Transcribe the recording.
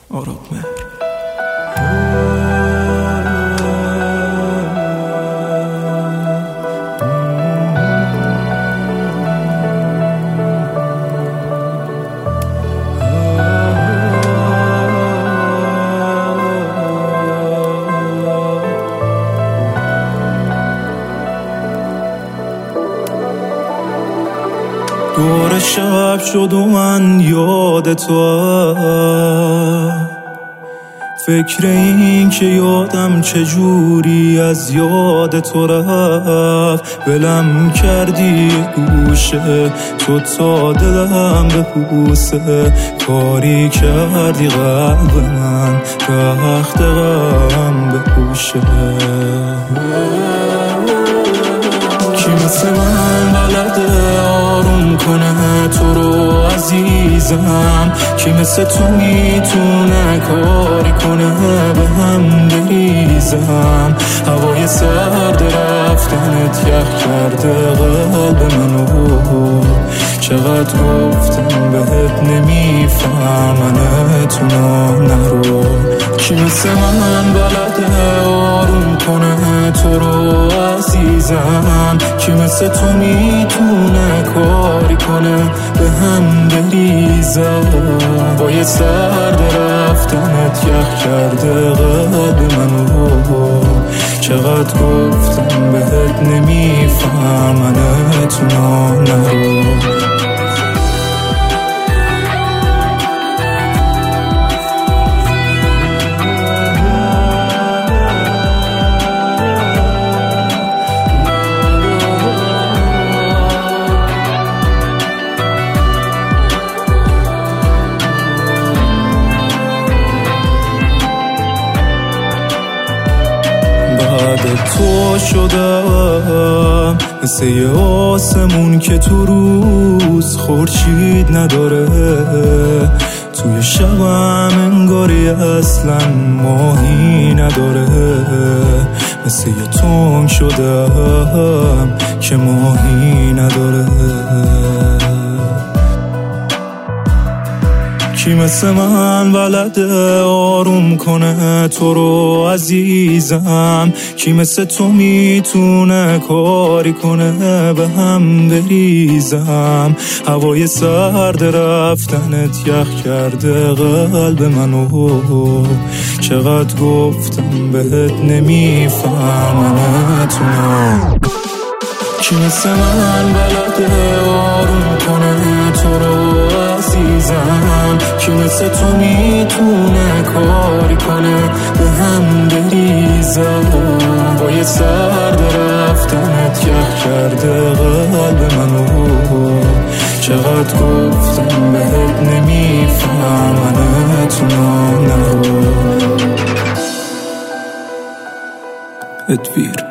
آراب‌مهر. دور شب شد و من یاد تو، فکر این که یادم چجوری از یاد تو رفت. ولم کردی گوشه تو تا دلم به پوسه، کاری کردی قلب من رخت غم به پوشه. کی مثل من بلده آروم کنه تو رو عزیزم؟ کی مثل تو میتونه کاری کنه به هم بریزم؟ هوای سرد رفتنت یخ کرده قلب منو، چقدر گفتم بهت نمیفهمنتونو نرو. کی مثل من بلده آروم کنه تو رو عزیزم؟ کی مثل تو میتونه کاری کنه به هم بریزم؟ با یه سرد رفتنت یخ کرده قلب منو، چقدر گفتم بهت نمیفهمنتونو نرو. تو شدم مثل یه آسمون که تو روز خورشید نداره، توی شبم انگاری اصلا ماهی نداره. مثل یه تنگ شدم که ماهی نداره. کی مثل من بلده آروم کنه تو رو عزیزم؟ کی مثل تو میتونه کاری کنه به هم بریزم؟ هوای سرد رفتنت یخ کرده قلب منو، چقدر گفتم بهت نمیفهمنتونو. کی مثل من بلده آروم کنه تو رو عزیزم؟ کی مثل تو میتونه کاری کنه به هم بریزم؟ با یه سرد رفتنت یخ کرده قلب منو، چقدر گفتم بهت نمیفهمنتونو نرو. ادویر.